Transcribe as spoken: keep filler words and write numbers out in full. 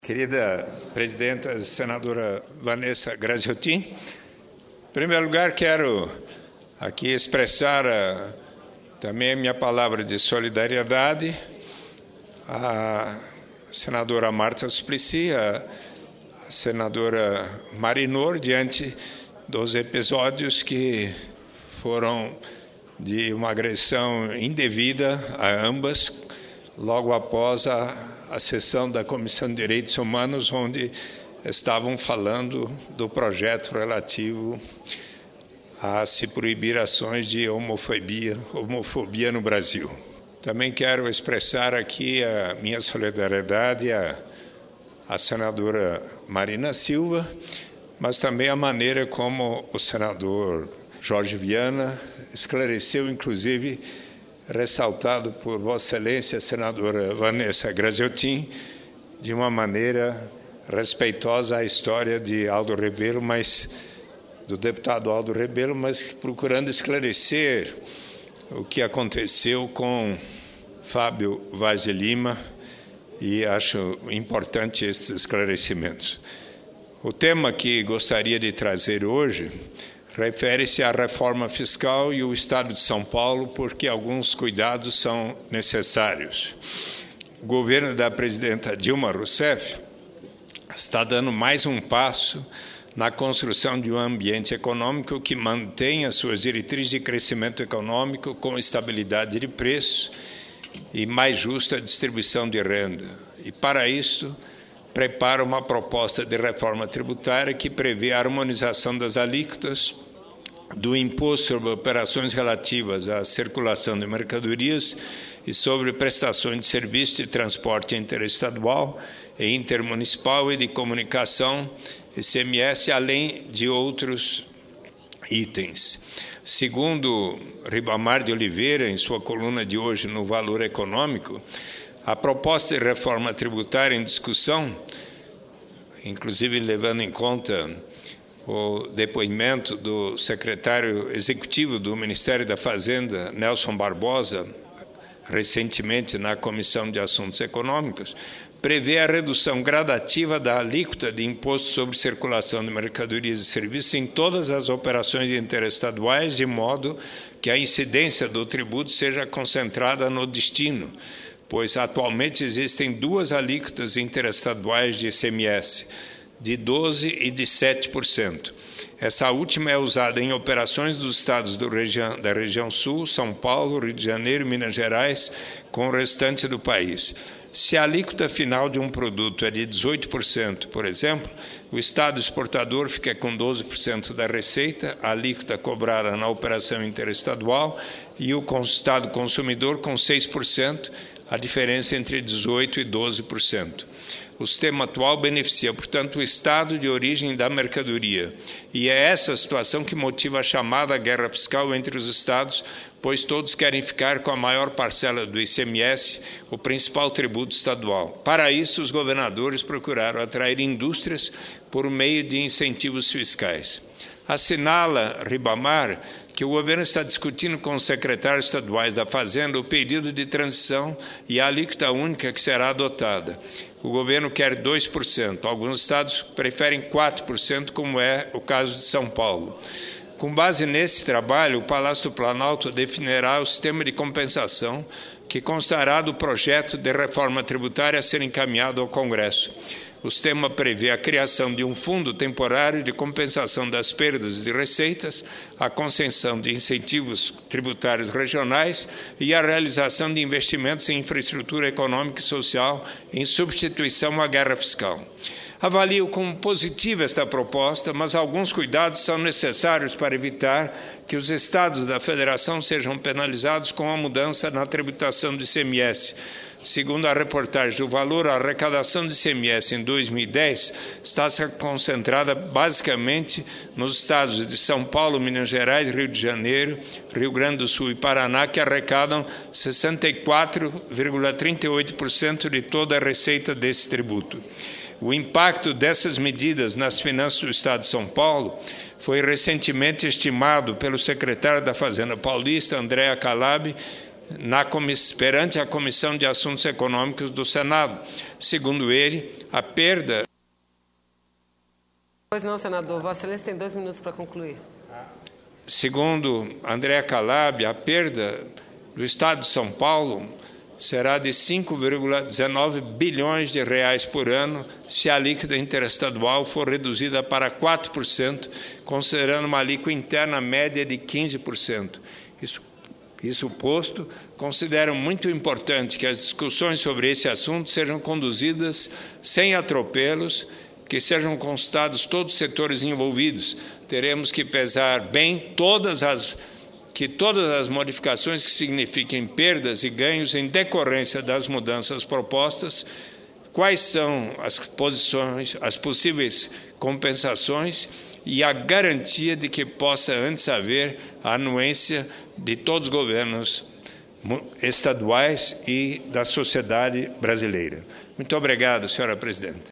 Querida presidenta, senadora Vanessa Graziotin, em primeiro lugar quero aqui expressar uh, também a minha palavra de solidariedade à senadora Marta Suplicy, à senadora Marinor, diante dos episódios que foram de uma agressão indevida a ambas, logo após a a sessão da Comissão de Direitos Humanos, onde estavam falando do projeto relativo a se proibir ações de homofobia, homofobia no Brasil. Também quero expressar aqui a minha solidariedade à, à senadora Marina Silva, mas também a maneira como o senador Jorge Viana esclareceu, inclusive, ressaltado por Vossa Excelência, senadora Vanessa Graziotin, de uma maneira respeitosa à história de Aldo Rebelo, mas do deputado Aldo Rebelo, mas procurando esclarecer o que aconteceu com Fábio Vaz de Lima, e acho importante esses esclarecimentos. O tema que gostaria de trazer hoje refere-se à reforma fiscal e o Estado de São Paulo, porque alguns cuidados são necessários. O governo da presidenta Dilma Rousseff está dando mais um passo na construção de um ambiente econômico que mantenha suas diretrizes de crescimento econômico com estabilidade de preço e mais justa distribuição de renda. E, para isso, prepara uma proposta de reforma tributária que prevê a harmonização das alíquotas do imposto sobre operações relativas à circulação de mercadorias e sobre prestações de serviço de transporte interestadual e intermunicipal e de comunicação, I C M S, além de outros itens. Segundo Ribamar de Oliveira, em sua coluna de hoje no Valor Econômico, a proposta de reforma tributária em discussão, inclusive levando em conta o depoimento do secretário executivo do Ministério da Fazenda, Nelson Barbosa, recentemente na Comissão de Assuntos Econômicos, prevê a redução gradativa da alíquota de imposto sobre circulação de mercadorias e serviços em todas as operações interestaduais, de modo que a incidência do tributo seja concentrada no destino, pois atualmente existem duas alíquotas interestaduais de I C M S, de doze por cento e de sete por cento. Essa última é usada em operações dos estados do região, da região sul, São Paulo, Rio de Janeiro e Minas Gerais, com o restante do país. Se a alíquota final de um produto é de dezoito por cento, por exemplo, o estado exportador fica com doze por cento da receita, a alíquota cobrada na operação interestadual, e o estado consumidor com seis por cento, a diferença entre dezoito por cento e doze por cento. O sistema atual beneficia, portanto, o estado de origem da mercadoria. E é essa a situação que motiva a chamada guerra fiscal entre os estados, pois todos querem ficar com a maior parcela do I C M S, o principal tributo estadual. Para isso, os governadores procuraram atrair indústrias por meio de incentivos fiscais. Assinala Ribamar que o governo está discutindo com os secretários estaduais da Fazenda o período de transição e a alíquota única que será adotada. O governo quer dois por cento, alguns estados preferem quatro por cento, como é o caso de São Paulo. Com base nesse trabalho, o Palácio do Planalto definirá o sistema de compensação que constará do projeto de reforma tributária a ser encaminhado ao Congresso. O sistema prevê a criação de um fundo temporário de compensação das perdas de receitas, a concessão de incentivos tributários regionais e a realização de investimentos em infraestrutura econômica e social em substituição à guerra fiscal. Avalio como positiva esta proposta, mas alguns cuidados são necessários para evitar que os estados da federação sejam penalizados com a mudança na tributação do I C M S. Segundo a reportagem do Valor, a arrecadação de I C M S em dois mil e dez está concentrada basicamente nos estados de São Paulo, Minas Gerais, Rio de Janeiro, Rio Grande do Sul e Paraná, que arrecadam sessenta e quatro vírgula trinta e oito por cento de toda a receita desse tributo. O impacto dessas medidas nas finanças do Estado de São Paulo foi recentemente estimado pelo secretário da Fazenda paulista, Andréa Calab, na comiss... perante a Comissão de Assuntos Econômicos do Senado. Segundo ele, a perda... Pois não, senador. Vossa Excelência tem dois minutos para concluir. Segundo André Calab, a perda do Estado de São Paulo será de cinco vírgula dezenove bilhões de reais por ano se a alíquota interestadual for reduzida para quatro por cento, considerando uma alíquota interna média de quinze por cento. Isso, isso posto, considero muito importante que as discussões sobre esse assunto sejam conduzidas sem atropelos, que sejam consultados todos os setores envolvidos. Teremos que pesar bem todas as que todas as modificações que signifiquem perdas e ganhos em decorrência das mudanças propostas, quais são as posições, as possíveis compensações e a garantia de que possa antes haver a anuência de todos os governos estaduais e da sociedade brasileira. Muito obrigado, senhora presidente.